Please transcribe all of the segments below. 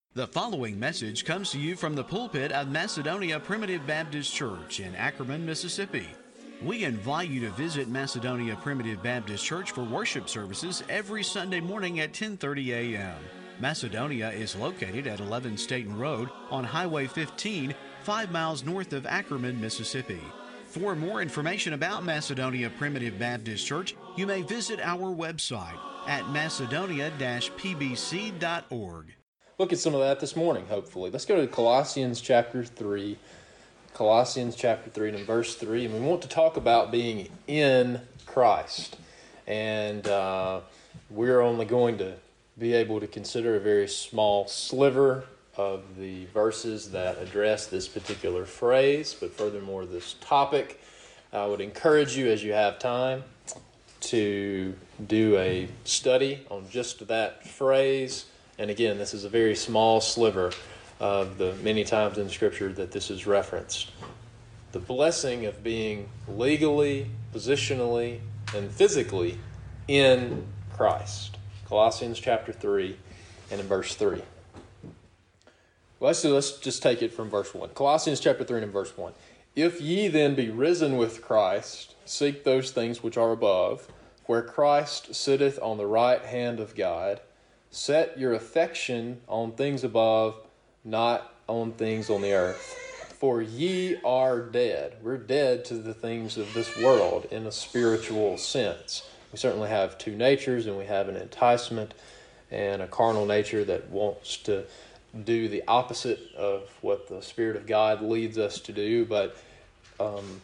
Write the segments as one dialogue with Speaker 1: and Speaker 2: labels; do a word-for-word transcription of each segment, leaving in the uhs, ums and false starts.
Speaker 1: The following message comes to you from the pulpit of Macedonia Primitive Baptist Church in Ackerman, Mississippi. We invite you to visit Macedonia Primitive Baptist Church for worship services every Sunday morning at ten thirty a.m. Macedonia is located at eleven Staten Road on Highway fifteen, five miles north of Ackerman, Mississippi. For more information about Macedonia Primitive Baptist Church, you may visit our website at macedonia dash p b c dot org.
Speaker 2: Look at some of that this morning, hopefully. Let's go to Colossians chapter three. Colossians chapter three and in verse three. And we want to talk about being in Christ. And uh, we're only going to be able to consider a very small sliver of the verses that address this particular phrase. But furthermore, this topic, I would encourage you as you have time to do a study on just that phrase. And again, this is a very small sliver of the many times in Scripture that this is referenced. The blessing of being legally, positionally, and physically in Christ. Colossians chapter three and in verse three. Well, let's, do, let's just take it from verse one. Colossians chapter three and in verse one. If ye then be risen with Christ, seek those things which are above, where Christ sitteth on the right hand of God. Set your affection on things above, not on things on the earth. For ye are dead. We're dead to the things of this world in a spiritual sense. We certainly have two natures, and we have an enticement and a carnal nature that wants to do the opposite of what the Spirit of God leads us to do. But um,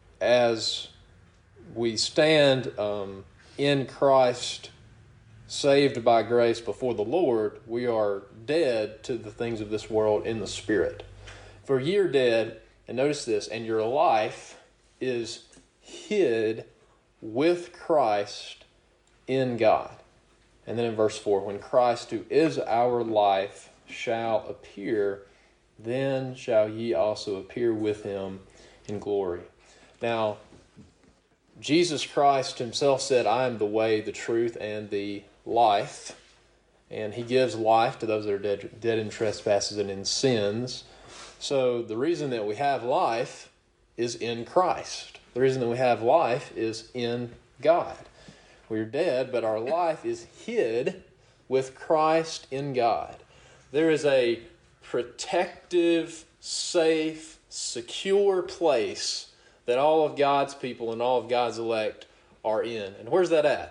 Speaker 2: as we stand um, in Christ, saved by grace before the Lord, we are dead to the things of this world in the Spirit. For ye are dead, and notice this, and your life is hid with Christ in God. And then in verse four, when Christ, who is our life, shall appear, then shall ye also appear with him in glory. Now, Jesus Christ himself said, I am the way, the truth, and the life, and he gives life to those that are dead, dead in trespasses and in sins. So the reason that we have life is in Christ. The reason that we have life is in God. We're dead, but our life is hid with Christ in God. There is a protective, safe, secure place that all of God's people and all of God's elect are in. And where's that at?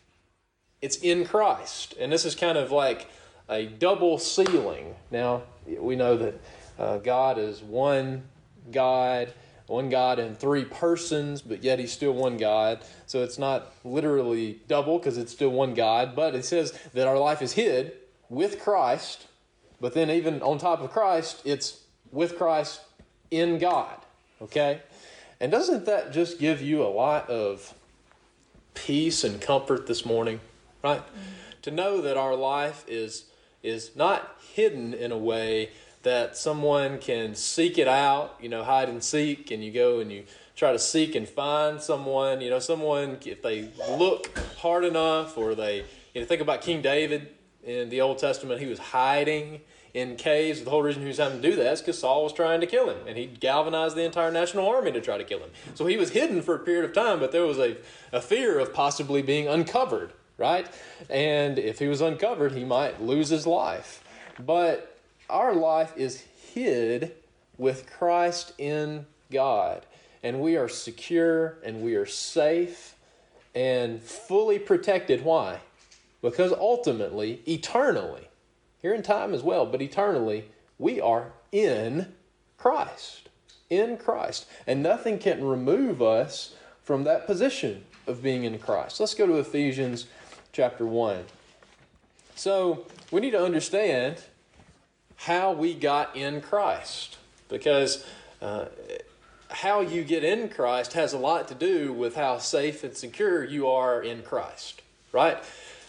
Speaker 2: It's in Christ. And this is kind of like a double sealing. Now, we know that uh, God is one God, one God in three persons, but yet he's still one God. So it's not literally double because it's still one God. But it says that our life is hid with Christ. But then even on top of Christ, it's with Christ in God. Okay? And doesn't that just give you a lot of peace and comfort this morning? Right? Mm-hmm. To know that our life is is not hidden in a way that someone can seek it out, you know, hide and seek, and you go and you try to seek and find someone, you know, someone, if they look hard enough, or they, you know, think about King David in the Old Testament, he was hiding in caves. The whole reason he was having to do that is because Saul was trying to kill him, and he galvanized the entire national army to try to kill him. So he was hidden for a period of time, but there was a, a fear of possibly being uncovered. Right? And if he was uncovered, he might lose his life. But our life is hid with Christ in God. And we are secure, and we are safe, and fully protected. Why? Because ultimately, eternally, here in time as well, but eternally, we are in Christ. In Christ. And nothing can remove us from that position of being in Christ. Let's go to Ephesians chapter one. So we need to understand how we got in Christ, because uh, how you get in Christ has a lot to do with how safe and secure you are in Christ, right?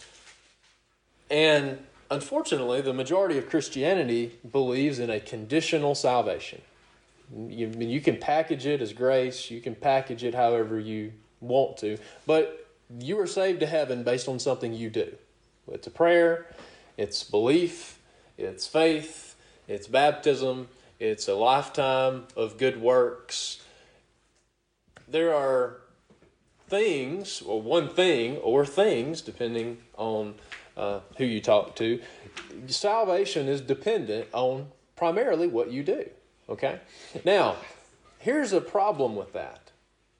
Speaker 2: And unfortunately, the majority of Christianity believes in a conditional salvation. You, you can package it as grace, you can package it however you want to, but you are saved to heaven based on something you do. It's a prayer, it's belief, It's faith, it's baptism, it's a lifetime of good works. There are things, or one thing, or things, depending on uh, who you talk to. Salvation is dependent on primarily what you do. Okay? Now, here's a problem with that.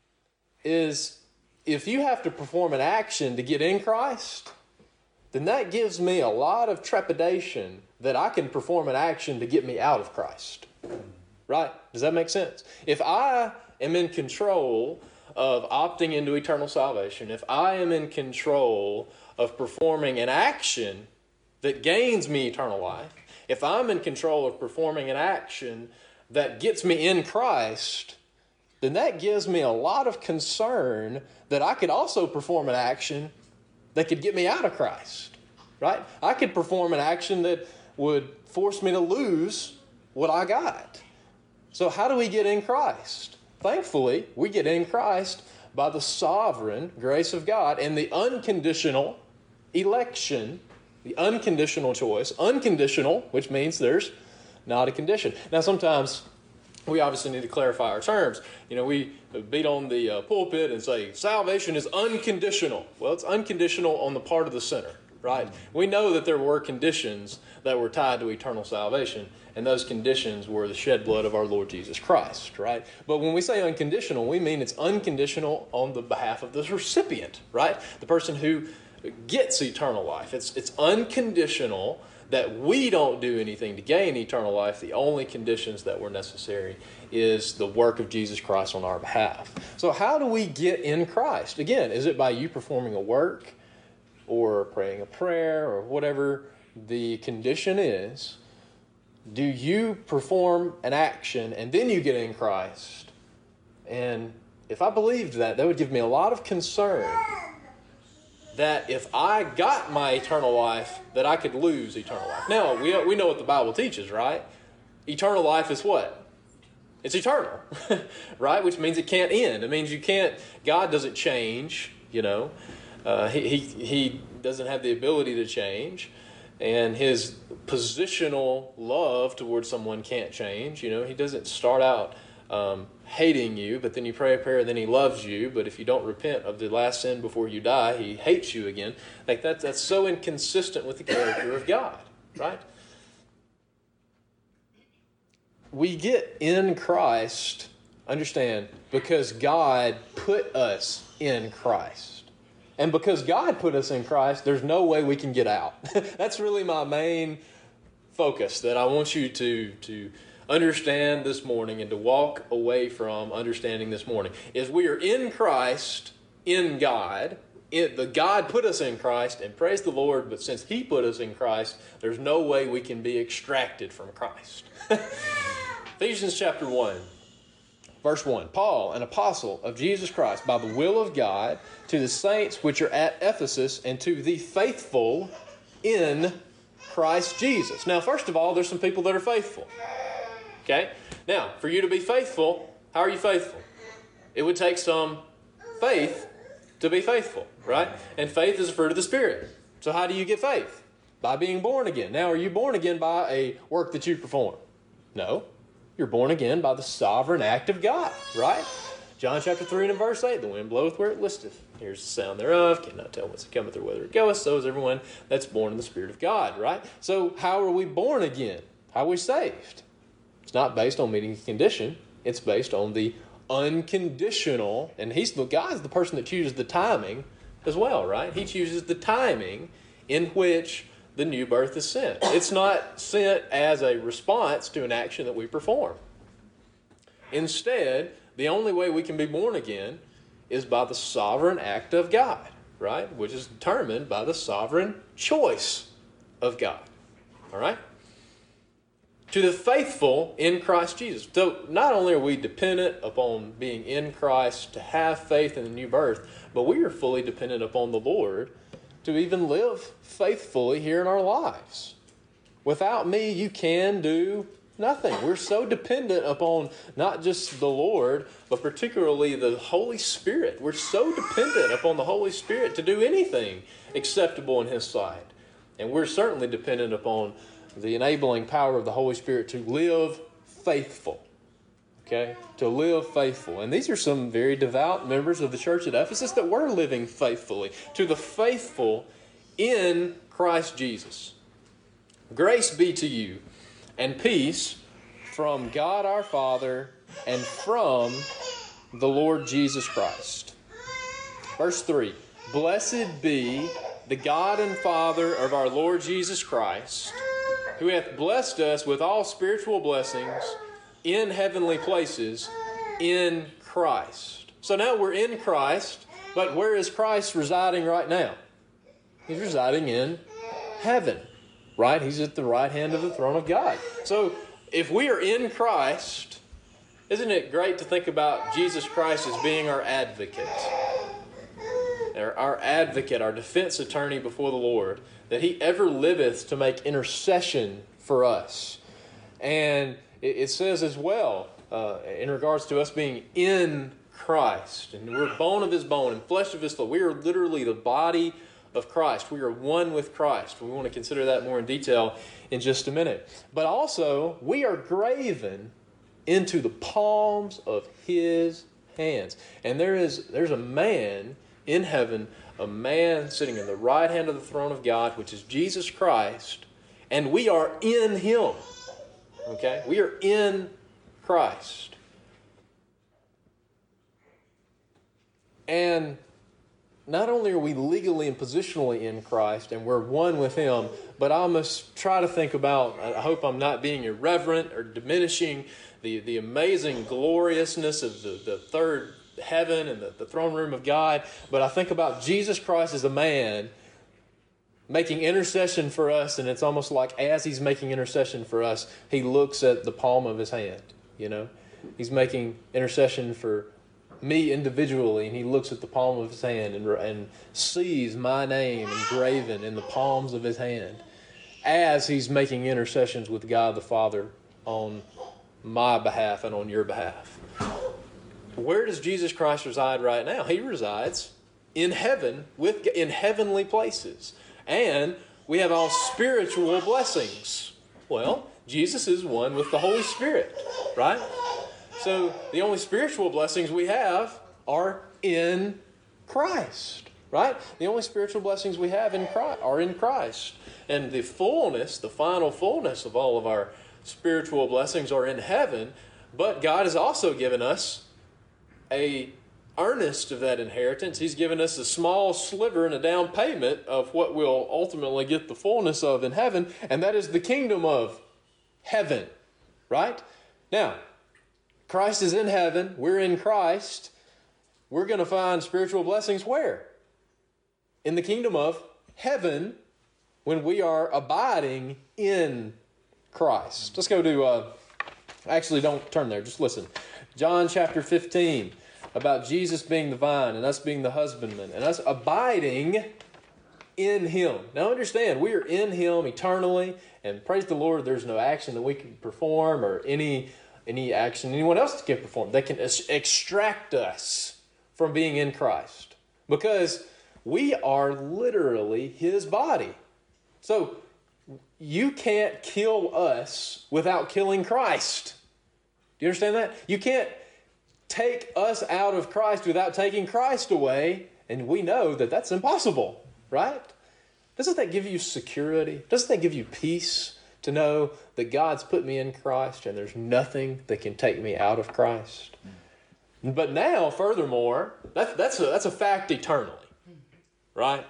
Speaker 2: Is if you have to perform an action to get in Christ, then that gives me a lot of trepidation that I can perform an action to get me out of Christ. Right? Does that make sense? If I am in control of opting into eternal salvation, if I am in control of performing an action that gains me eternal life, if I'm in control of performing an action that gets me in Christ, then that gives me a lot of concern that I could also perform an action that could get me out of Christ, right? I could perform an action that would force me to lose what I got. So how do we get in Christ? Thankfully, we get in Christ by the sovereign grace of God and the unconditional election, the unconditional choice. Unconditional, which means there's not a condition. Now, sometimes we obviously need to clarify our terms. You know, we beat on the uh, pulpit and say salvation is unconditional. Well, it's unconditional on the part of the sinner, right? We know that there were conditions that were tied to eternal salvation, and those conditions were the shed blood of our Lord Jesus Christ, right? But when we say unconditional, we mean it's unconditional on the behalf of the recipient, right? The person who gets eternal life. It's, it's unconditional that we don't do anything to gain eternal life. The only conditions that were necessary is the work of Jesus Christ on our behalf. So how do we get in Christ? Again, is it by you performing a work or praying a prayer or whatever the condition is? Do you perform an action and then you get in Christ? And if I believed that, that would give me a lot of concern that if I got my eternal life, that I could lose eternal life. Now, we, we know what the Bible teaches, right? Eternal life is what? It's eternal, right? Which means it can't end. It means you can't, God doesn't change, you know. Uh, he, he, he doesn't have the ability to change. And his positional love towards someone can't change. You know, he doesn't start out um, hating you, but then you pray a prayer, then he loves you. But if you don't repent of the last sin before you die, he hates you again. Like that, that's so inconsistent with the character of God, right? We get in Christ, understand, because God put us in Christ. And because God put us in Christ, there's no way we can get out. That's really my main focus that I want you to, to understand this morning and to walk away from understanding this morning, is we are in Christ, in God. It, the God put us in Christ, and praise the Lord, but since he put us in Christ, there's no way we can be extracted from Christ. Ephesians chapter one. Verse one, Paul, an apostle of Jesus Christ, by the will of God, to the saints which are at Ephesus, and to the faithful in Christ Jesus. Now, first of all, there's some people that are faithful. Okay? Now, for you to be faithful, how are you faithful? It would take some faith to be faithful, right? And faith is a fruit of the Spirit. So how do you get faith? By being born again. Now, are you born again by a work that you perform? No. You're born again by the sovereign act of God, right? John chapter three and verse eight, the wind bloweth where it listeth. Here's the sound thereof, cannot tell whence it cometh or whither it goeth. So is everyone that's born in the Spirit of God, right? So how are we born again? How are we saved? It's not based on meeting a condition. It's based on the unconditional, and he's the God's the person that chooses the timing as well, right? He chooses the timing in which the new birth is sent. It's not sent as a response to an action that we perform. Instead, the only way we can be born again is by the sovereign act of God, right? Which is determined by the sovereign choice of God. All right? To the faithful in Christ Jesus. So not only are we dependent upon being in Christ to have faith in the new birth, but we are fully dependent upon the Lord to even live faithfully here in our lives. Without me, you can do nothing. We're so dependent upon not just the Lord, but particularly the Holy Spirit. We're so dependent upon the Holy Spirit to do anything acceptable in his sight. And we're certainly dependent upon the enabling power of the Holy Spirit to live faithful. Okay? To live faithful. And these are some very devout members of the church at Ephesus that were living faithfully. To the faithful in Christ Jesus. Grace be to you and peace from God our Father and from the Lord Jesus Christ. Verse three. Blessed be the God and Father of our Lord Jesus Christ, who hath blessed us with all spiritual blessings in heavenly places in Christ. So now we're in Christ, but where is Christ residing right now? He's residing in heaven, right? He's at the right hand of the throne of God. So if we are in Christ, isn't it great to think about Jesus Christ as being our advocate? Our advocate, our defense attorney before the Lord, that He ever liveth to make intercession for us. And it says as well, uh, in regards to us being in Christ, and we're bone of His bone and flesh of His flesh. We are literally the body of Christ. We are one with Christ. We want to consider that more in detail in just a minute. But also, we are graven into the palms of His hands. And there is there's a man in heaven, a man sitting in the right hand of the throne of God, which is Jesus Christ, and we are in Him. Okay? We are in Christ. And not only are we legally and positionally in Christ, and we're one with Him, but I must try to think about, I hope I'm not being irreverent or diminishing the, the amazing gloriousness of the, the third heaven and the, the throne room of God, but I think about Jesus Christ as a man making intercession for us, and it's almost like as He's making intercession for us, He looks at the palm of His hand, you know. He's making intercession for me individually, and He looks at the palm of His hand and, and sees my name engraven in the palms of His hand as He's making intercessions with God the Father on my behalf and on your behalf. Where does Jesus Christ reside right now? He resides in heaven, with in heavenly places. And we have all spiritual blessings. Well, Jesus is one with the Holy Spirit, right? So the only spiritual blessings we have are in Christ, right? The only spiritual blessings we have in Christ are in Christ. And the fullness, the final fullness of all of our spiritual blessings are in heaven. But God has also given us a earnest of that inheritance. He's given us a small sliver and a down payment of what we'll ultimately get the fullness of in heaven, and that is the kingdom of heaven, right? Now, Christ is in heaven. We're in Christ. We're going to find spiritual blessings where? In the kingdom of heaven, when we are abiding in Christ. Let's go to, uh, actually don't turn there, just listen. John chapter fifteen, about Jesus being the vine and us being the husbandman and us abiding in Him. Now understand, we are in Him eternally, and praise the Lord, there's no action that we can perform or any any action anyone else can perform that can extract us from being in Christ, because we are literally His body. So you can't kill us without killing Christ. Do you understand that? You can't take us out of Christ without taking Christ away, and we know that that's impossible, right? Doesn't that give you security? Doesn't that give you peace to know that God's put me in Christ and there's nothing that can take me out of Christ? But now, furthermore, that's, that's, a, that's a fact eternally, right?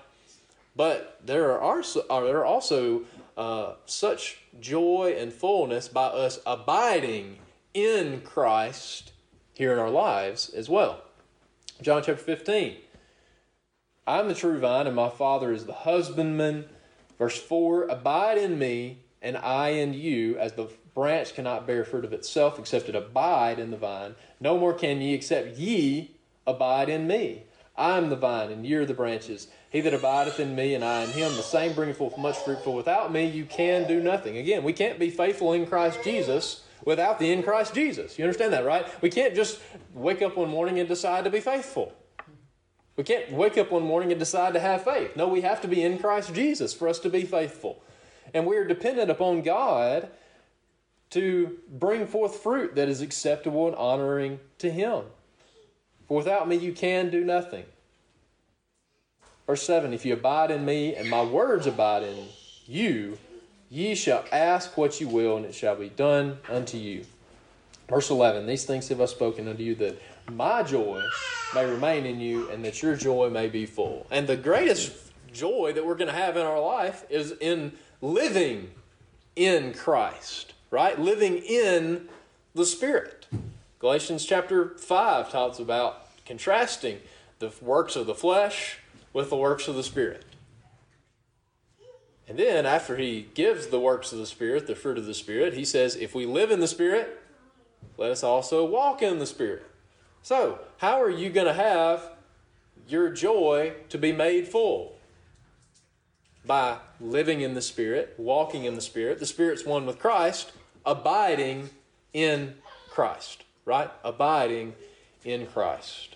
Speaker 2: But there are also, there are also uh, such joy and fullness by us abiding in Christ here in our lives as well. John chapter fifteen. I am the true vine, and my Father is the husbandman. Verse four, abide in me, and I in you, as the branch cannot bear fruit of itself, except it abide in the vine. No more can ye, except ye abide in me. I am the vine, and ye are the branches. He that abideth in me, and I in him, the same bringeth forth much fruit. For without me you can do nothing. Again, we can't be faithful in Christ Jesus without the in Christ Jesus. You understand that, right? We can't just wake up one morning and decide to be faithful. We can't wake up one morning and decide to have faith. No, we have to be in Christ Jesus for us to be faithful. And we are dependent upon God to bring forth fruit that is acceptable and honoring to Him. For without me you can do nothing. Verse seven, if you abide in me and my words abide in you, ye shall ask what you will, and it shall be done unto you. Verse eleven, these things have I spoken unto you, that my joy may remain in you, and that your joy may be full. And the greatest joy that we're going to have in our life is in living in Christ, right? Living in the Spirit. Galatians chapter five talks about contrasting the works of the flesh with the works of the Spirit. And then after he gives the works of the Spirit, the fruit of the Spirit, he says, if we live in the Spirit, let us also walk in the Spirit. So, how are you going to have your joy to be made full? By living in the Spirit, walking in the Spirit. The Spirit's one with Christ, abiding in Christ, right? Abiding in Christ.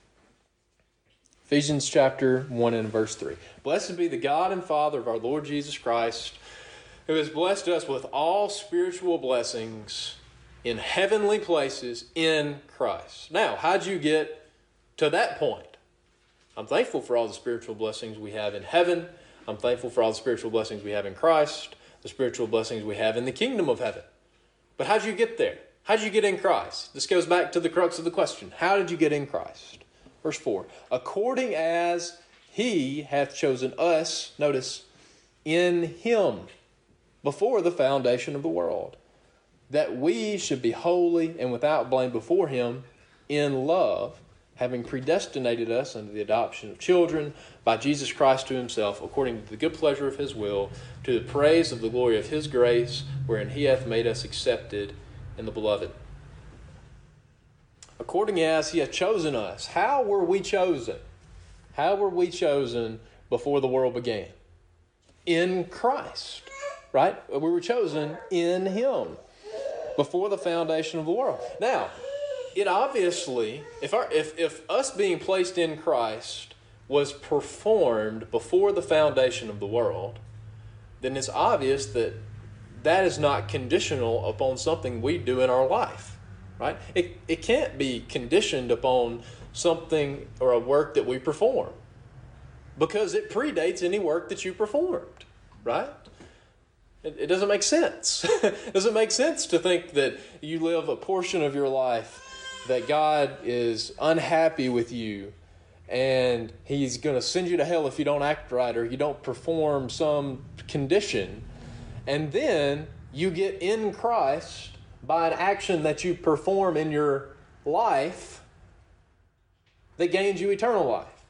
Speaker 2: Ephesians chapter one and verse three. Blessed be the God and Father of our Lord Jesus Christ, who has blessed us with all spiritual blessings in heavenly places in Christ. Now, how'd you get to that point? I'm thankful for all the spiritual blessings we have in heaven. I'm thankful for all the spiritual blessings we have in Christ, the spiritual blessings we have in the kingdom of heaven. But how'd you get there? How'd you get in Christ? This goes back to the crux of the question. How did you get in Christ? Verse four, according as He hath chosen us, notice, in Him before the foundation of the world, that we should be holy and without blame before Him in love, having predestinated us unto the adoption of children by Jesus Christ to Himself, according to the good pleasure of His will, to the praise of the glory of His grace, wherein He hath made us accepted in the Beloved. According as He hath chosen us. How were we chosen? How were we chosen before the world began? In Christ, right? We were chosen in Him before the foundation of the world. Now, it obviously, if our, if if us being placed in Christ was performed before the foundation of the world, then it's obvious that that is not conditional upon something we do in our life. Right? It it can't be conditioned upon something or a work that we perform, because it predates any work that you performed, right? It, it doesn't make sense. It doesn't make sense to think that you live a portion of your life that God is unhappy with you and He's going to send you to hell if you don't act right or you don't perform some condition, and then you get in Christ by an action that you perform in your life that gains you eternal life.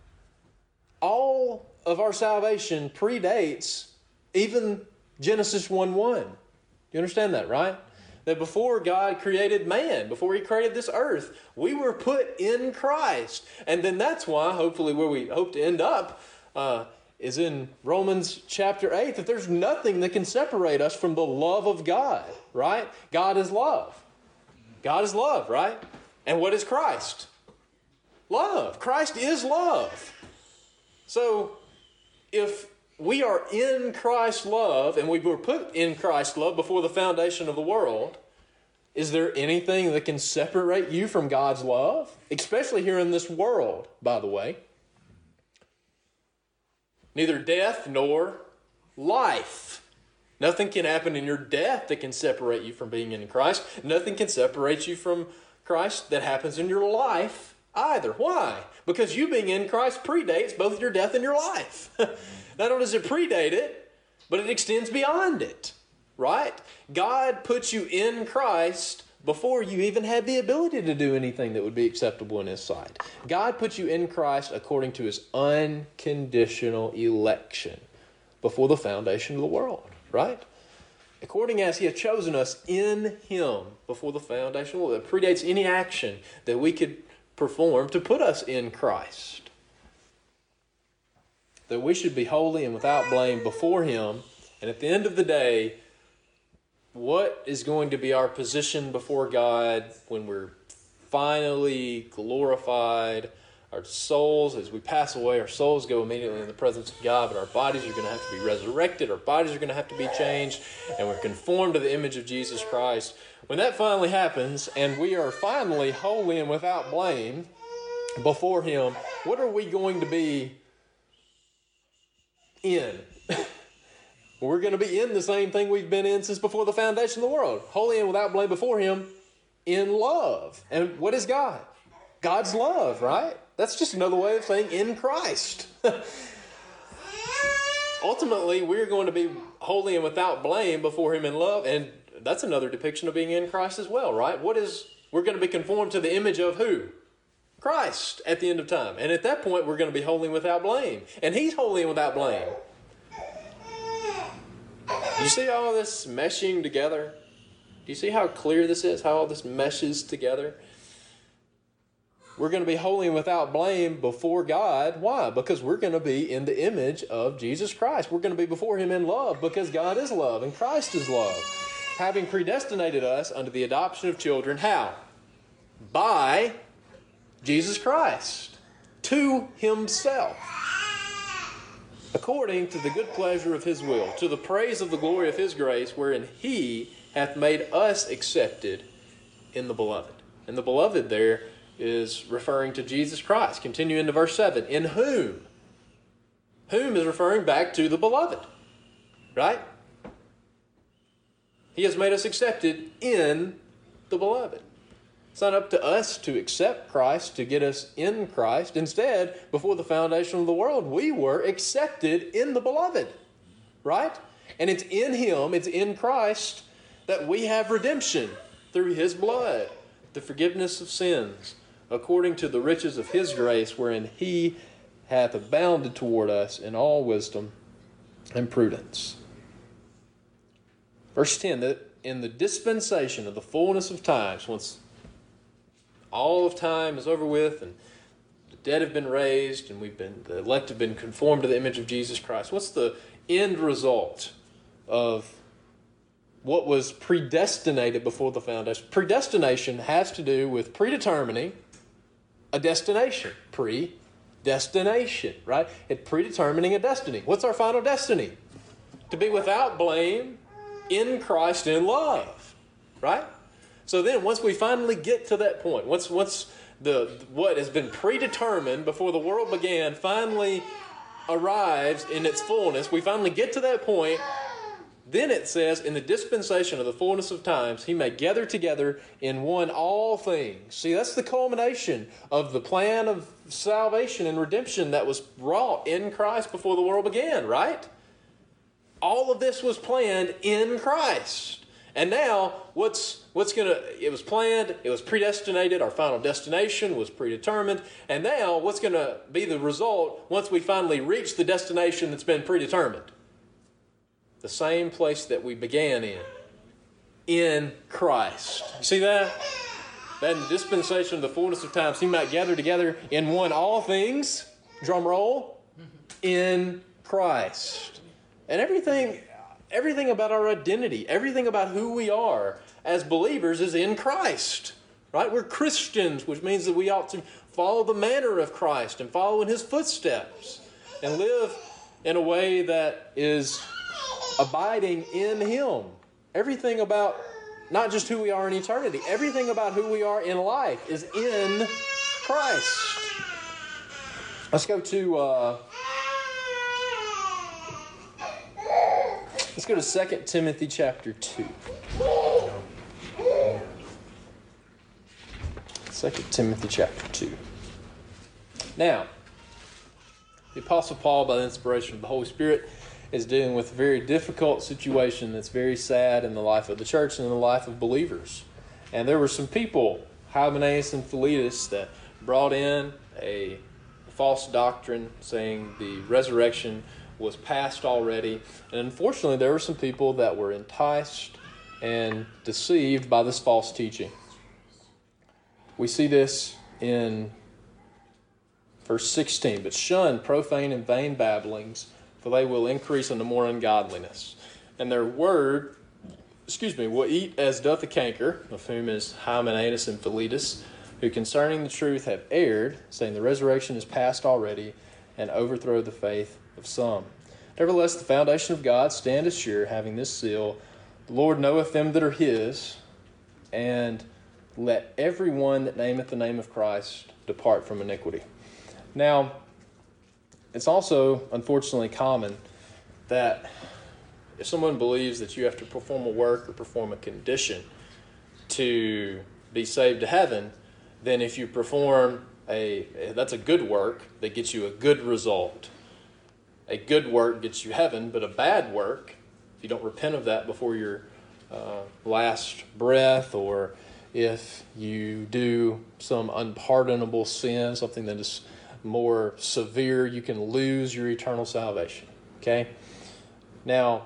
Speaker 2: All of our salvation predates even Genesis one one. You understand that, right? That before God created man, before He created this earth, we were put in Christ. And then that's why, hopefully where we hope to end up, uh, is in Romans chapter eight, that there's nothing that can separate us from the love of God, right? God is love. God is love, right? And what is Christ? Love. Christ is love. So if we are in Christ's love, and we were put in Christ's love before the foundation of the world, is there anything that can separate you from God's love? Especially here in this world, by the way. Neither death nor life. Nothing can happen in your death that can separate you from being in Christ. Nothing can separate you from Christ that happens in your life either. Why? Because you being in Christ predates both your death and your life. Not only does it predate it, but it extends beyond it. Right? God puts you in Christ before you even had the ability to do anything that would be acceptable in His sight. God put you in Christ according to His unconditional election before the foundation of the world, right? According as He hath chosen us in Him before the foundation of the world. That predates any action that we could perform to put us in Christ. That we should be holy and without blame before Him. And at the end of the day, what is going to be our position before God when we're finally glorified our souls, as we pass away, our souls go immediately in the presence of God, but our bodies are going to have to be resurrected, our bodies are going to have to be changed, and we're conformed to the image of Jesus Christ. When that finally happens, and we are finally holy and without blame before Him, what are we going to be in? We're going to be in the same thing we've been in since before the foundation of the world. Holy and without blame before Him in love. And what is God? God's love, right? That's just another way of saying in Christ. Ultimately, we're going to be holy and without blame before Him in love. And that's another depiction of being in Christ as well, right? What is, we're going to be conformed to the image of who? Christ at the end of time. And at that point, we're going to be holy and without blame. And He's holy and without blame. Do you see all this meshing together? Do you see how clear this is? How all this meshes together? We're going to be holy and without blame before God. Why? Because we're going to be in the image of Jesus Christ. We're going to be before Him in love because God is love and Christ is love. Having predestinated us unto the adoption of children, how? By Jesus Christ, to Himself, according to the good pleasure of His will, to the praise of the glory of His grace, wherein He hath made us accepted in the Beloved. And the Beloved there is referring to Jesus Christ. Continue into verse seven. In whom? Whom is referring back to the Beloved. Right? He has made us accepted in the Beloved. It's not up to us to accept Christ, to get us in Christ. Instead, before the foundation of the world, we were accepted in the Beloved. Right? And it's in Him, it's in Christ, that we have redemption through His blood, the forgiveness of sins, according to the riches of His grace, wherein He hath abounded toward us in all wisdom and prudence. Verse ten, that in the dispensation of the fullness of times, once all of time is over with and the dead have been raised and we've been, the elect have been conformed to the image of Jesus Christ, what's the end result of what was predestinated before the foundation? Predestination has to do with predetermining a destination. Predestination, right? It's predetermining a destiny. What's our final destiny? To be without blame in Christ in love, right? So then once we finally get to that point, once, once the what has been predetermined before the world began finally arrives in its fullness, we finally get to that point. Then it says, in the dispensation of the fullness of times, He may gather together in one all things. See, that's the culmination of the plan of salvation and redemption that was wrought in Christ before the world began, right? All of this was planned in Christ. And now, what's what's going to, it was planned, it was predestinated, our final destination was predetermined, and now what's going to be the result once we finally reach the destination that's been predetermined? The same place that we began in, in Christ. You see that? That in the dispensation of the fullness of times, He might gather together in one all things, drum roll, in Christ. And everything, everything about our identity, everything about who we are as believers is in Christ. Right? We're Christians, which means that we ought to follow the manner of Christ and follow in His footsteps and live in a way that is abiding in Him. Everything about not just who we are in eternity, everything about who we are in life is in Christ. Let's go to uh, let's go to Second Timothy chapter two. Second Timothy chapter two. Now, the Apostle Paul, by the inspiration of the Holy Spirit, is dealing with a very difficult situation that's very sad in the life of the church and in the life of believers. And there were some people, Hymenaeus and Philetus, that brought in a false doctrine saying the resurrection was past already. And unfortunately, there were some people that were enticed and deceived by this false teaching. We see this in verse sixteen. But shun profane and vain babblings, for they will increase unto more ungodliness. And their word, excuse me, will eat as doth the canker, of whom is Hymenaeus and Philetus, who concerning the truth have erred, saying the resurrection is past already, and overthrow the faith of some. Nevertheless, the foundation of God standeth sure, having this seal, the Lord knoweth them that are his, and let every one that nameth the name of Christ depart from iniquity. Now, it's also, unfortunately, common that if someone believes that you have to perform a work or perform a condition to be saved to heaven, then if you perform a, that's a good work that gets you a good result. A good work gets you heaven, but a bad work, if you don't repent of that before your uh, last breath, or if you do some unpardonable sin, something that is more severe, you can lose your eternal salvation. Okay? Now,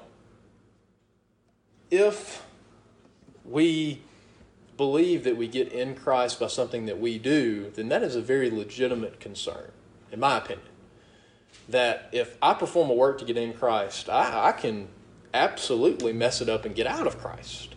Speaker 2: if we believe that we get in Christ by something that we do, then that is a very legitimate concern, in my opinion. That if I perform a work to get in Christ, I, I can absolutely mess it up and get out of Christ.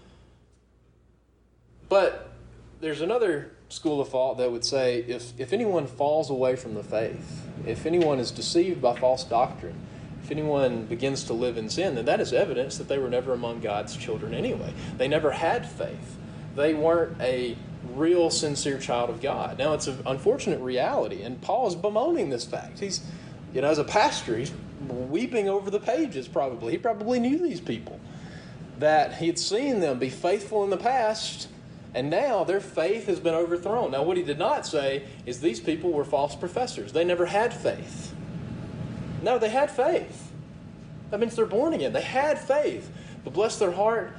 Speaker 2: But there's another school of thought that would say if, if anyone falls away from the faith, if anyone is deceived by false doctrine, if anyone begins to live in sin, then that is evidence that they were never among God's children anyway. They never had faith. They weren't a real, sincere child of God. Now, it's an unfortunate reality, and Paul is bemoaning this fact. He's, you know, as a pastor, he's weeping over the pages probably. He probably knew these people, that he had seen them be faithful in the past, and now their faith has been overthrown. Now, what he did not say is these people were false professors. They never had faith. No, they had faith. That means they're born again. They had faith. But bless their heart,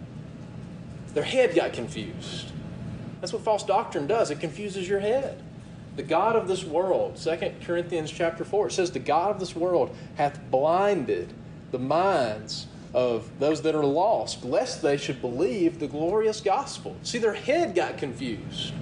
Speaker 2: their head got confused. That's what false doctrine does. It confuses your head. The God of this world, Second Corinthians chapter four, it says, the God of this world hath blinded the minds of those that are lost, lest they should believe the glorious gospel. See, their head got confused.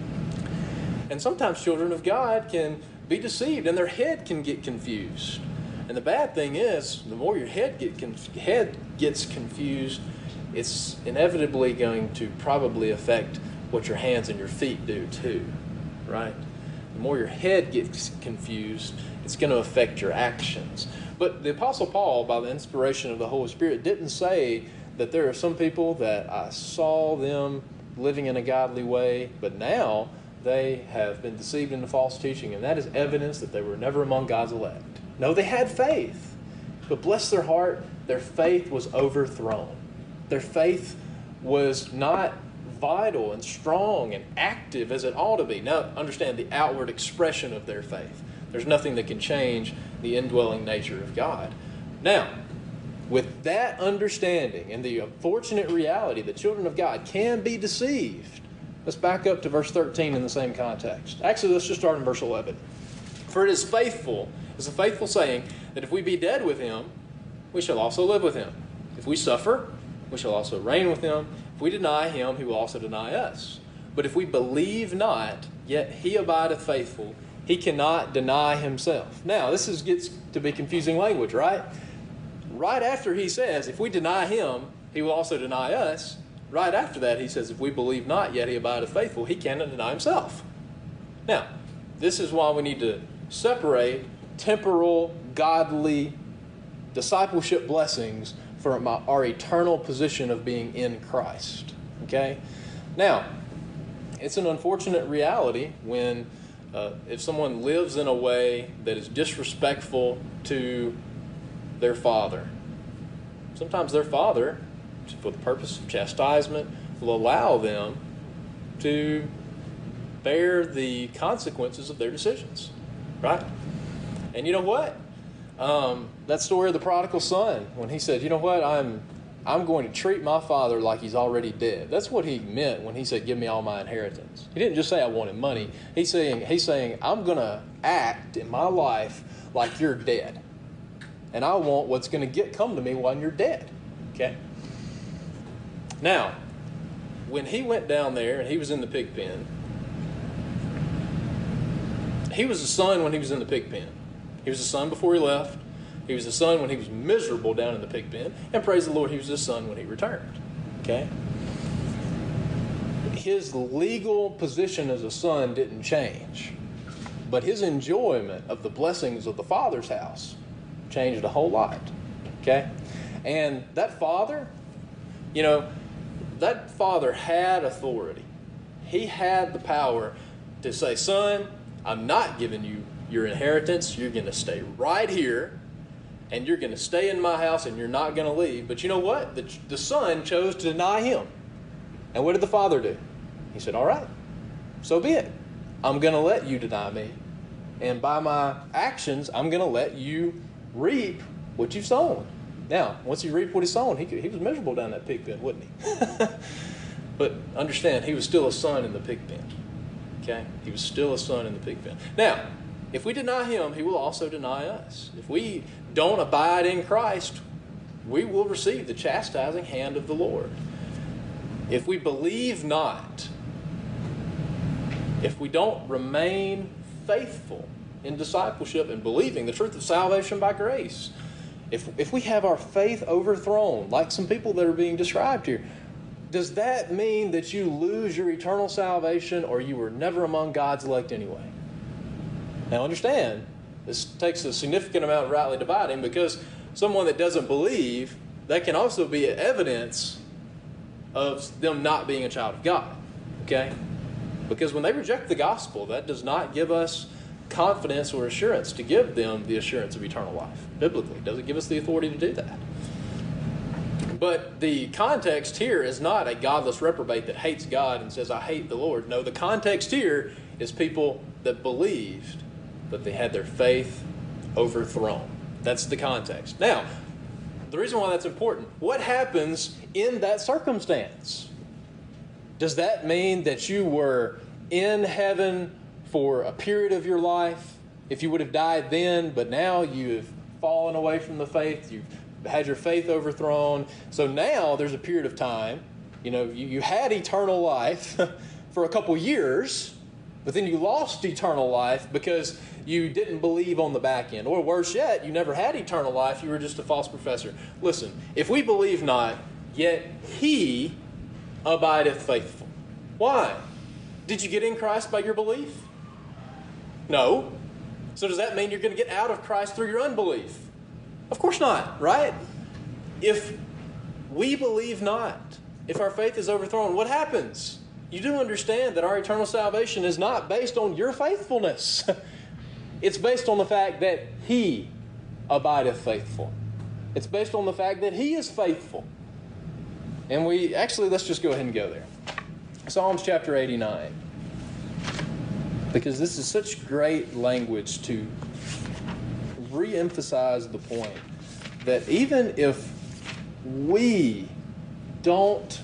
Speaker 2: And sometimes children of God can be deceived, and their head can get confused. And the bad thing is, the more your head get conf- head gets confused, it's inevitably going to probably affect what your hands and your feet do too, right? The more your head gets confused, it's going to affect your actions. But the Apostle Paul, by the inspiration of the Holy Spirit, didn't say that there are some people that I saw them living in a godly way, but now they have been deceived into false teaching, and that is evidence that they were never among God's elect. No, they had faith, but bless their heart, their faith was overthrown. Their faith was not vital and strong and active as it ought to be. Now, understand the outward expression of their faith. There's nothing that can change the indwelling nature of God. Now, with that understanding and the unfortunate reality that children of God can be deceived, let's back up to verse thirteen in the same context. Actually, let's just start in verse eleven. For it is faithful, it's a faithful saying, that if we be dead with him, we shall also live with him. If we suffer, we shall also reign with him. If we deny him, he will also deny us. But if we believe not, yet he abideth faithful, he cannot deny himself. Now, this is, gets to be confusing language, right? Right after he says, if we deny him, he will also deny us. Right after that, he says, if we believe not, yet he abideth faithful, he cannot deny himself. Now, this is why we need to separate temporal, godly discipleship blessings from our eternal position of being in Christ. Okay? Now, it's an unfortunate reality when uh, if someone lives in a way that is disrespectful to their father. Sometimes their father, for the purpose of chastisement, will allow them to bear the consequences of their decisions. Right? And you know what? Um, that story of the prodigal son, when he said, you know what, I'm I'm going to treat my father like he's already dead. That's what he meant when he said, give me all my inheritance. He didn't just say I wanted money. He's saying, he's saying I'm going to act in my life like you're dead. And I want what's going to get come to me when you're dead. Okay? Now, when he went down there and he was in the pig pen, he was a son when he was in the pig pen. He was a son before he left. He was a son when he was miserable down in the pig pen. And praise the Lord, he was a son when he returned. Okay? his legal position as a son didn't change, but his enjoyment of the blessings of the Father's house changed a whole lot. Okay? And that father, you know, that father had authority. He had the power to say, son, I'm not giving you your inheritance. You're going to stay right here, and you're going to stay in my house, and you're not going to leave. But you know what? The, the son chose to deny him. And what did the father do? He said, all right, so be it. I'm going to let you deny me. And by my actions, I'm going to let you reap what you've sown. Now, once he reaped what he sown, he, could, he was miserable down that pig pen, wasn't he? But understand, he was still a son in the pig pen. Okay? He was still a son in the pig pen. Now, if we deny him, he will also deny us. If we don't abide in Christ, we will receive the chastising hand of the Lord. If we believe not, if we don't remain faithful in discipleship and believing the truth of salvation by grace, if, if we have our faith overthrown, like some people that are being described here, does that mean that you lose your eternal salvation or you were never among God's elect anyway? Now understand, this takes a significant amount of rightly dividing, because someone that doesn't believe, that can also be evidence of them not being a child of God. Okay? Because when they reject the gospel, that does not give us confidence or assurance to give them the assurance of eternal life. Biblically, it doesn't give us the authority to do that. But the context here is not a godless reprobate that hates God and says, I hate the Lord. No, the context here is people that believed, but they had their faith overthrown. That's the context. Now, the reason why that's important, what happens in that circumstance? Does that mean that you were in heaven for a period of your life? If you would have died then, but now you have fallen away from the faith, you've had your faith overthrown. So now there's a period of time, you know, you, you had eternal life for a couple years, but then you lost eternal life because you didn't believe on the back end. Or worse yet, you never had eternal life, you were just a false professor. Listen, if we believe not, yet he abideth faithful. Why? Did you get in Christ by your belief? No. So does that mean you're going to get out of Christ through your unbelief? Of course not, right? If we believe not, if our faith is overthrown, what happens? You do understand that our eternal salvation is not based on your faithfulness. It's based on the fact that he abideth faithful. It's based on the fact that he is faithful. And we, actually, let's just go ahead and go there. Psalms chapter eighty-nine. Because this is such great language to re-emphasize the point that even if we don't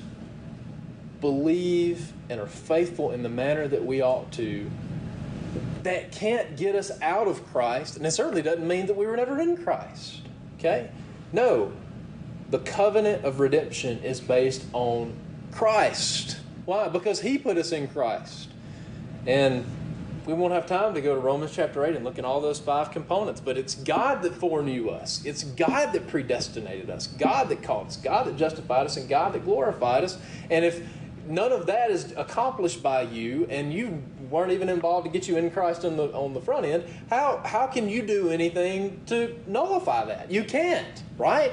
Speaker 2: believe and are faithful in the manner that we ought to, that can't get us out of Christ, and it certainly doesn't mean that we were never in Christ. Okay? No. The covenant of redemption is based on Christ. Why? Because he put us in Christ. And we won't have time to go to Romans chapter eight and look at all those five components, but it's God that foreknew us. It's God that predestinated us, God that called us, God that justified us, and God that glorified us. And if none of that is accomplished by you, and you weren't even involved to get you in Christ on the on the front end, how how can you do anything to nullify that? You can't, right?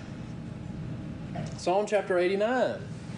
Speaker 2: Psalm chapter eighty-nine.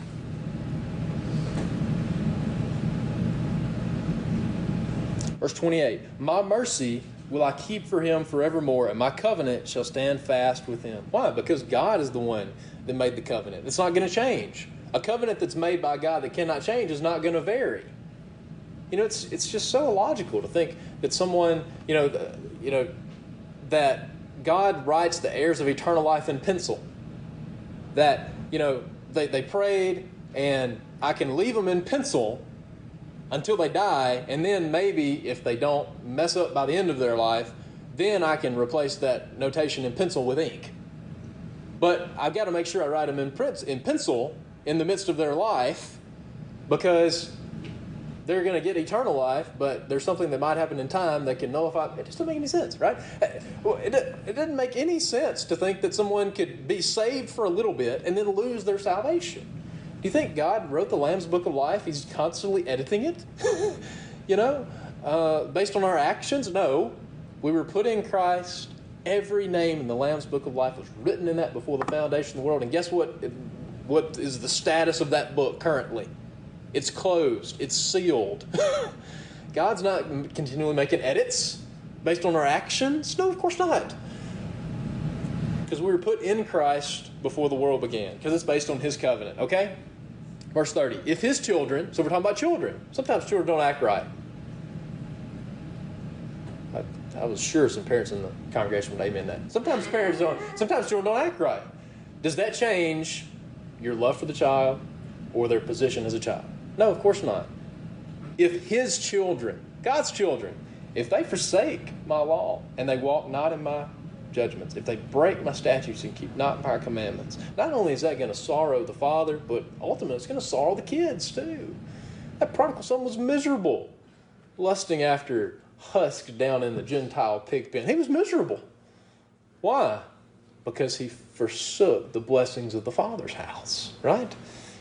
Speaker 2: Verse twenty-eight, my mercy will I keep for him forevermore, and my covenant shall stand fast with him. Why? Because God is the one that made the covenant. It's not going to change. A covenant that's made by God that cannot change is not going to vary. You know, it's it's just so illogical to think that someone, you know, the, you know, that God writes the heirs of eternal life in pencil. That, you know, they, they prayed, and I can leave them in pencil until they die, and then maybe if they don't mess up by the end of their life, then I can replace that notation in pencil with ink. But I've got to make sure I write them in, print, in pencil in the midst of their life, because they're going to get eternal life, but there's something that might happen in time that can nullify. It just doesn't make any sense, right? It, it doesn't make any sense to think that someone could be saved for a little bit and then lose their salvation. you think God wrote the Lamb's Book of Life? He's constantly editing it? you know, uh, based on our actions? No. We were put in Christ. Every name in the Lamb's Book of Life was written in that before the foundation of the world. And guess what? What is the status of that book currently? It's closed. It's sealed. God's not continually making edits based on our actions. No, of course not. Because we were put in Christ before the world began. Because it's based on His covenant. Okay? Verse thirty. If His children, so we're talking about children. Sometimes children don't act right. I, I was sure some parents in the congregation would amen that. Sometimes parents don't, sometimes children don't act right. Does that change your love for the child or their position as a child? No, of course not. If His children, God's children, if they forsake my law and they walk not in my judgments, if they break my statutes and keep not my commandments, not only is that going to sorrow the father, but ultimately it's going to sorrow the kids too. That prodigal son was miserable, lusting after husk down in the Gentile pig pen. He was miserable. Why? Because he forsook the blessings of the Father's house, right?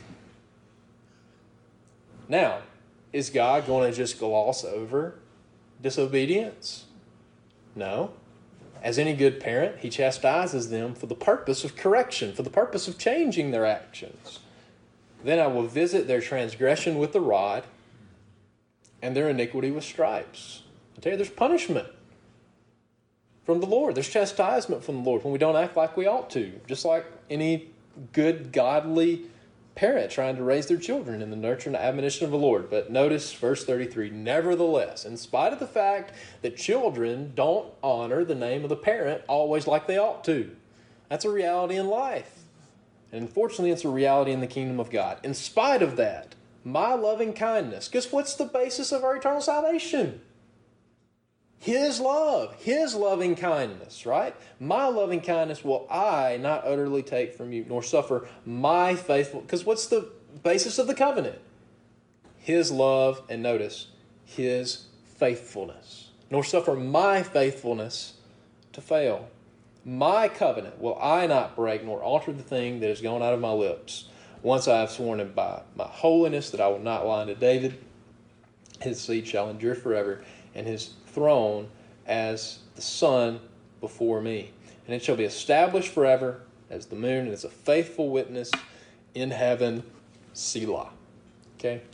Speaker 2: Now, is God going to just gloss over disobedience? No. As any good parent, He chastises them for the purpose of correction, for the purpose of changing their actions. Then I will visit their transgression with the rod and their iniquity with stripes. I tell you, there's punishment from the Lord. There's chastisement from the Lord when we don't act like we ought to. Just like any good, godly parent trying to raise their children in the nurture and admonition of the Lord. But notice verse thirty-three, nevertheless, in spite of the fact that children don't honor the name of the parent always like they ought to. That's a reality in life. And unfortunately, it's a reality in the kingdom of God. In spite of that, my loving kindness, guess what's the basis of our eternal salvation? His love, His loving kindness, right? My loving kindness will I not utterly take from you, nor suffer my faithful. Because what's the basis of the covenant? His love, and notice, His faithfulness. Nor suffer my faithfulness to fail. My covenant will I not break, nor alter the thing that has gone out of my lips. Once I have sworn it by my holiness that I will not lie unto David. His seed shall endure forever, and his throne as the sun before me. And it shall be established forever as the moon, and as a faithful witness in heaven, Selah. Okay?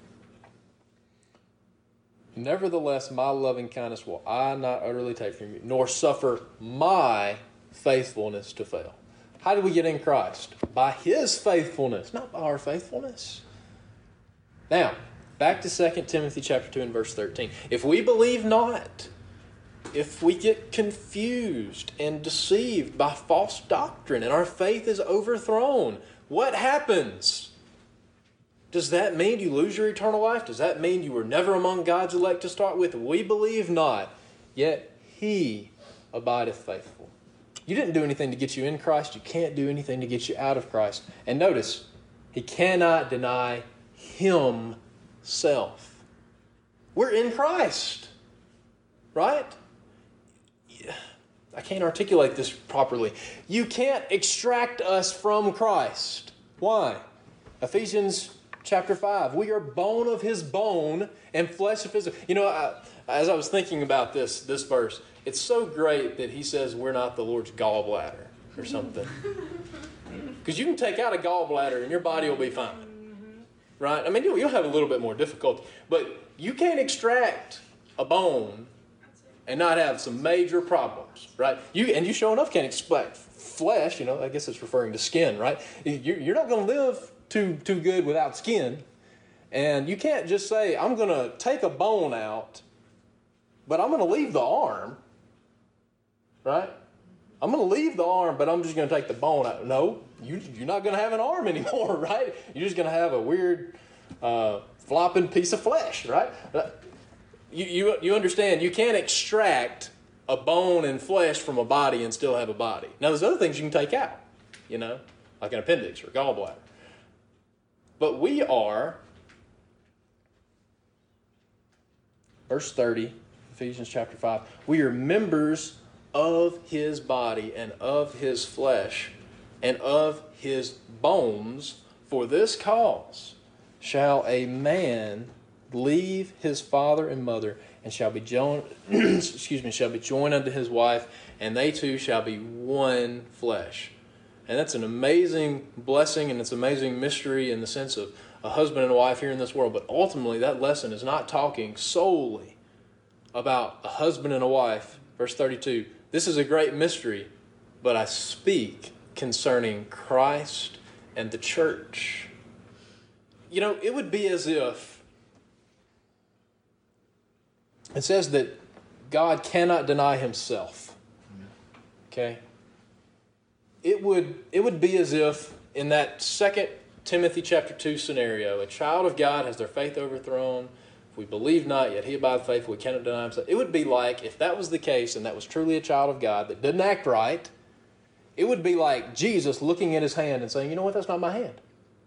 Speaker 2: Nevertheless, my loving kindness will I not utterly take from you, nor suffer my faithfulness to fail. How do we get in Christ? By His faithfulness, not by our faithfulness. Now, back to Second Timothy chapter two and verse thirteen. If we believe not, if we get confused and deceived by false doctrine and our faith is overthrown, what happens? Does that mean you lose your eternal life? Does that mean you were never among God's elect to start with? We believe not, yet He abideth faithful. You didn't do anything to get you in Christ. You can't do anything to get you out of Christ. And notice, He cannot deny Himself. We're in Christ, right? I can't articulate this properly. You can't extract us from Christ. Why? Ephesians chapter five. We are bone of His bone and flesh of His... You know, I, as I was thinking about this, this verse, it's so great that He says we're not the Lord's gallbladder or something. Because you can take out a gallbladder and your body will be fine. Right? I mean, you'll, you'll have a little bit more difficulty. But you can't extract a bone and not have some major problems, right? You And you sure enough can't extract flesh, you know, I guess it's referring to skin, right? You're, you're not going to live too, too good without skin. And you can't just say, I'm going to take a bone out, but I'm going to leave the arm, right? I'm going to leave the arm, but I'm just going to take the bone out. No, you, you're not going to have an arm anymore, right? You're just going to have a weird uh, flopping piece of flesh, right? You, you, you understand, you can't extract a bone and flesh from a body and still have a body. Now, there's other things you can take out, you know, like an appendix or a gallbladder. But we are, verse thirty, Ephesians chapter five, we are members of His body and of His flesh and of His bones, For this cause shall a man leave his father and mother, and shall be joined excuse me, shall be joined unto his wife, and they two shall be one flesh. And that's an amazing blessing, and it's an amazing mystery in the sense of a husband and a wife here in this world. But ultimately, that lesson is not talking solely about a husband and a wife. Verse thirty-two, this is a great mystery, but I speak concerning Christ and the church. You know, it would be as if it says that God cannot deny himself. Okay? It would it would be as if in that second Timothy chapter two scenario, a child of God has their faith overthrown. If we believe not, yet he abideth faithful, we cannot deny himself. It would be like, if that was the case and that was truly a child of God that didn't act right, it would be like Jesus looking at his hand and saying, you know what, that's not my hand.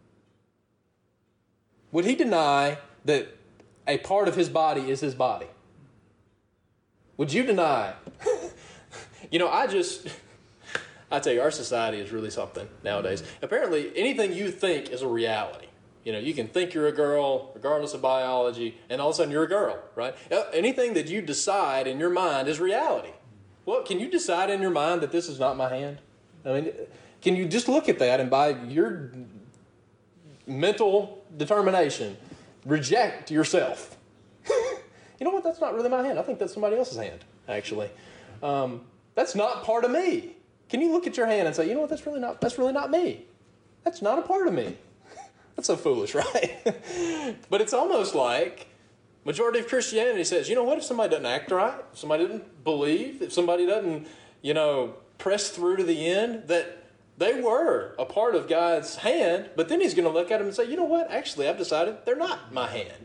Speaker 2: Would he deny that a part of his body is his body? Would you deny? You know, I just, I tell you, our society is really something nowadays. Apparently, anything you think is a reality. You know, you can think you're a girl, regardless of biology, and all of a sudden you're a girl, right? Anything that you decide in your mind is reality. Well, can you decide in your mind that this is not my hand? I mean, can you just look at that and by your mental determination, reject yourself? You know what? That's not really my hand. I think that's somebody else's hand, actually. Um, that's not part of me. Can you look at your hand and say, you know what? That's really not. That's really not me. That's not a part of me. That's so foolish, right? But it's almost like majority of Christianity says, you know what? If somebody doesn't act right, if somebody doesn't believe, if somebody doesn't, you know, press through to the end, that they were a part of God's hand, but then he's going to look at them and say, you know what? Actually, I've decided they're not my hand.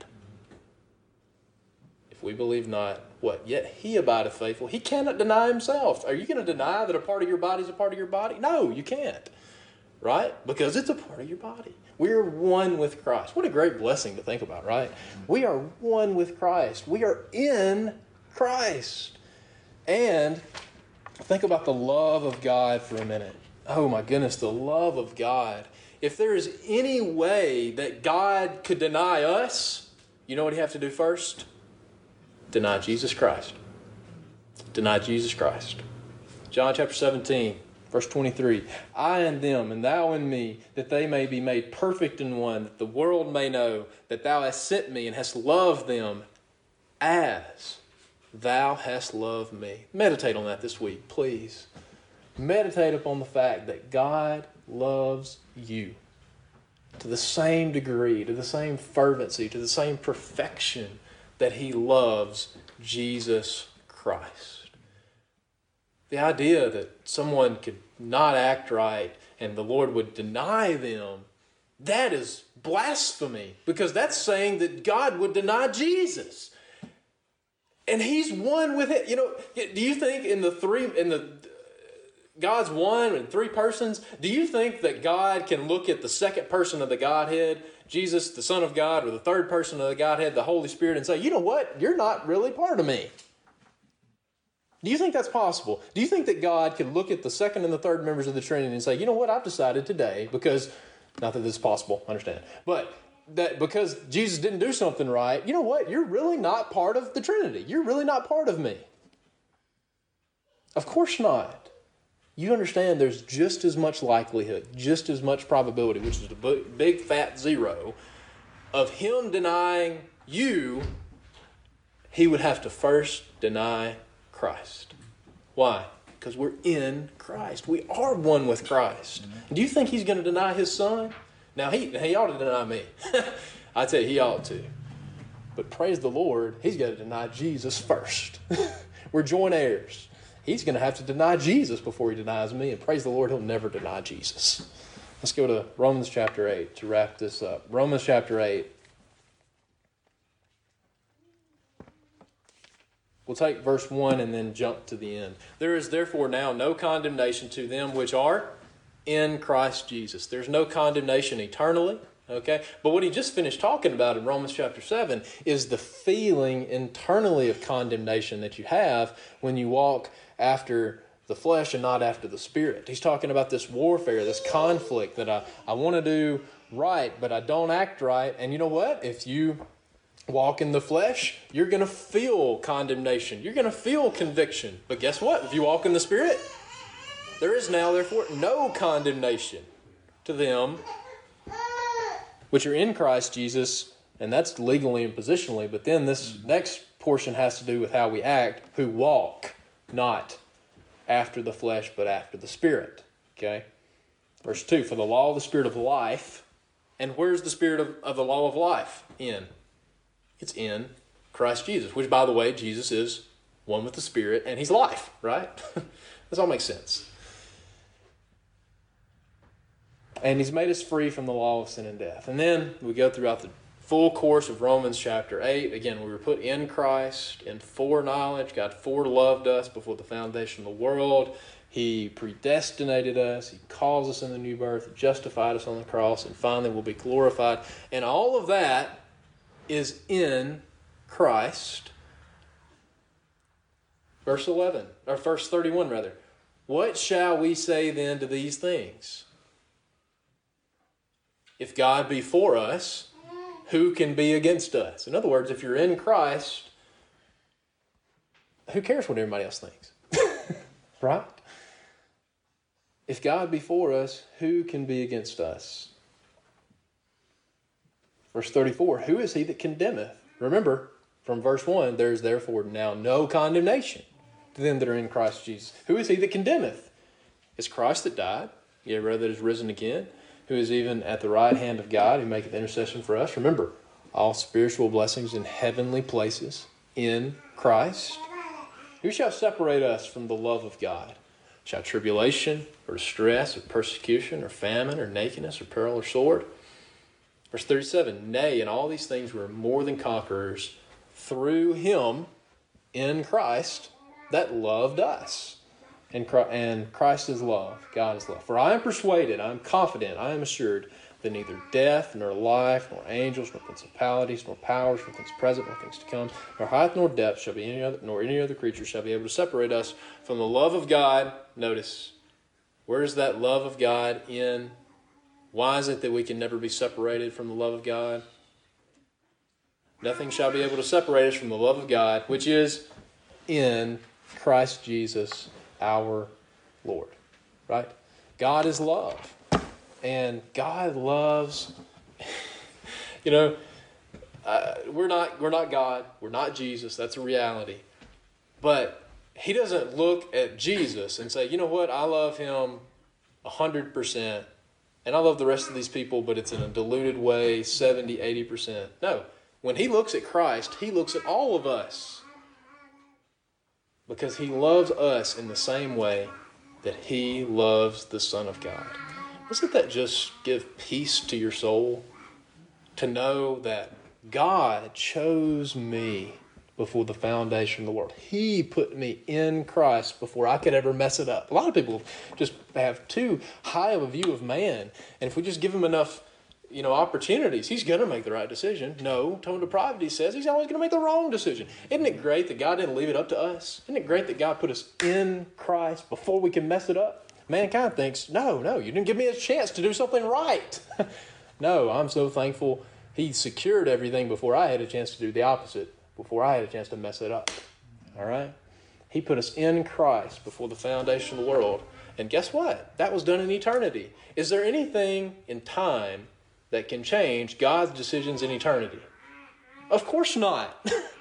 Speaker 2: If we believe not, what? Yet he abideth faithful. He cannot deny himself. Are you going to deny that a part of your body is a part of your body? No, you can't. Right? Because it's a part of your body. We're one with Christ. What a great blessing to think about, right? We are one with Christ. We are in Christ. And think about the love of God for a minute. Oh my goodness, the love of God. If there is any way that God could deny us, you know what he have to do first? Deny Jesus Christ. Deny Jesus Christ. John chapter seventeen, verse twenty-three. I and them, and thou and me, that they may be made perfect in one, that the world may know that thou hast sent me and hast loved them as thou hast loved me. Meditate on that this week, please. Meditate upon the fact that God loves you to the same degree, to the same fervency, to the same perfection that he loves Jesus Christ. The idea that someone could not act right and the Lord would deny them, that is blasphemy, because that's saying that God would deny Jesus. And he's one with it. You know, do you think in the three, in the God's one and three persons, do you think that God can look at the second person of the Godhead, Jesus, the Son of God, or the third person of the Godhead, the Holy Spirit, and say, you know what? You're not really part of me. Do you think that's possible? Do you think that God could look at the second and the third members of the Trinity and say, you know what? I've decided today, because, not that this is possible, understand, but that because Jesus didn't do something right, you know what? You're really not part of the Trinity. You're really not part of me. Of course not. You understand there's just as much likelihood, just as much probability, which is a big fat zero, of him denying you. He would have to first deny Christ. Why? Because we're in Christ. We are one with Christ. Do you think he's going to deny his son? Now, he, he ought to deny me. I tell you, he ought to. But praise the Lord, he's got to deny Jesus first. We're joint heirs. He's going to have to deny Jesus before he denies me. And praise the Lord, he'll never deny Jesus. Let's go to Romans chapter eight to wrap this up. Romans chapter eight. We'll take verse one and then jump to the end. There is therefore now no condemnation to them which are in Christ Jesus. There's no condemnation eternally. Okay? But what he just finished talking about in Romans chapter seven is the feeling internally of condemnation that you have when you walk after the flesh and not after the Spirit. He's talking about this warfare, this conflict that I, I want to do right, but I don't act right. And you know what? If you walk in the flesh, you're going to feel condemnation. You're going to feel conviction. But guess what? If you walk in the Spirit, there is now, therefore, no condemnation to them which are in Christ Jesus. And that's legally and positionally. But then this next portion has to do with how we act, who walk not after the flesh, but after the Spirit. Okay? Verse two, for the law of the Spirit of life. And where's the Spirit of, of the law of life? In. It's in Christ Jesus. Which, by the way, Jesus is one with the Spirit, and He's life, right? This all makes sense. And He's made us free from the law of sin and death. And then we go throughout the full course of Romans chapter eight. Again, we were put in Christ in foreknowledge. God foreloved us before the foundation of the world. He predestinated us. He calls us in the new birth. He justified us on the cross. And finally, we'll be glorified. And all of that is in Christ. Verse eleven, or verse thirty-one rather. What shall we say then to these things? If God be for us, who can be against us? In other words, if you're in Christ, who cares what everybody else thinks? Right? If God be for us, who can be against us? Verse thirty-four, who is he that condemneth? Remember, from verse one, there is therefore now no condemnation to them that are in Christ Jesus. Who is he that condemneth? It's Christ that died, yea, rather that is risen again, who is even at the right hand of God, who maketh intercession for us. Remember, all spiritual blessings in heavenly places in Christ. Who shall separate us from the love of God? Shall tribulation, or distress, or persecution, or famine, or nakedness, or peril, or sword? Verse thirty-seven, nay, in all these things we are more than conquerors through Him in Christ that loved us. And Christ is love, God is love. For I am persuaded, I am confident, I am assured that neither death, nor life, nor angels, nor principalities, nor powers, nor things present, nor things to come, nor height, nor depth shall be any other, nor any other creature shall be able to separate us from the love of God. Notice, where is that love of God in? Why is it that we can never be separated from the love of God? Nothing shall be able to separate us from the love of God, which is in Christ Jesus our Lord. Right? God is love. And God loves, you know, uh, we're not we're not God. We're not Jesus. That's a reality. But He doesn't look at Jesus and say, you know what, I love Him one hundred percent. And I love the rest of these people, but it's in a diluted way, seventy, eighty percent. No. When He looks at Christ, He looks at all of us. Because He loves us in the same way that He loves the Son of God. Doesn't that just give peace to your soul? To know that God chose me before the foundation of the world. He put me in Christ before I could ever mess it up. A lot of people just have too high of a view of man. And if we just give him enough, you know, opportunities, he's going to make the right decision. No, tone depravity says he's always going to make the wrong decision. Isn't it great that God didn't leave it up to us? Isn't it great that God put us in Christ before we can mess it up? Mankind thinks, no, no, you didn't give me a chance to do something right. No, I'm so thankful He secured everything before I had a chance to do the opposite, before I had a chance to mess it up. All right? He put us in Christ before the foundation of the world. And guess what? That was done in eternity. Is there anything in time that can change God's decisions in eternity? Of course not.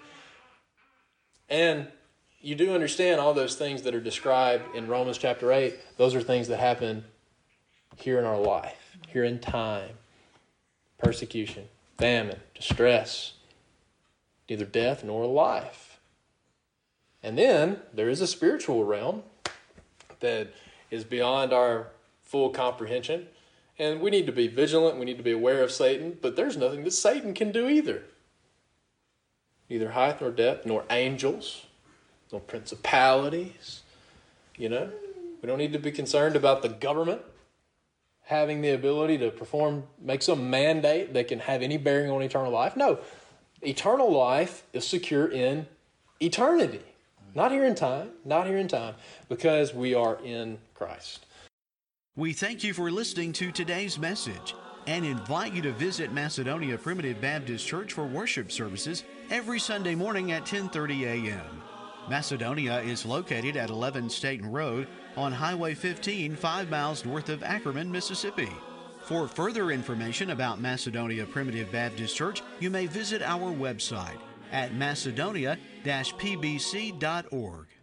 Speaker 2: And you do understand all those things that are described in Romans chapter eight. Those are things that happen here in our life, here in time. Persecution, famine, distress, neither death nor life. And then there is a spiritual realm that is beyond our full comprehension. And we need to be vigilant. We need to be aware of Satan. But there's nothing that Satan can do either. Neither height nor depth, nor angels, nor principalities. You know, we don't need to be concerned about the government having the ability to perform, make some mandate that can have any bearing on eternal life. No, eternal life is secure in eternity. Not here in time, not here in time, because we are in Christ.
Speaker 1: We thank you for listening to today's message. and invite you to visit Macedonia Primitive Baptist Church for worship services every Sunday morning at ten thirty a m Macedonia is located at eleven Staten Road on Highway fifteen, five miles north of Ackerman, Mississippi. For further information about Macedonia Primitive Baptist Church, you may visit our website at macedonia dash p b c dot org.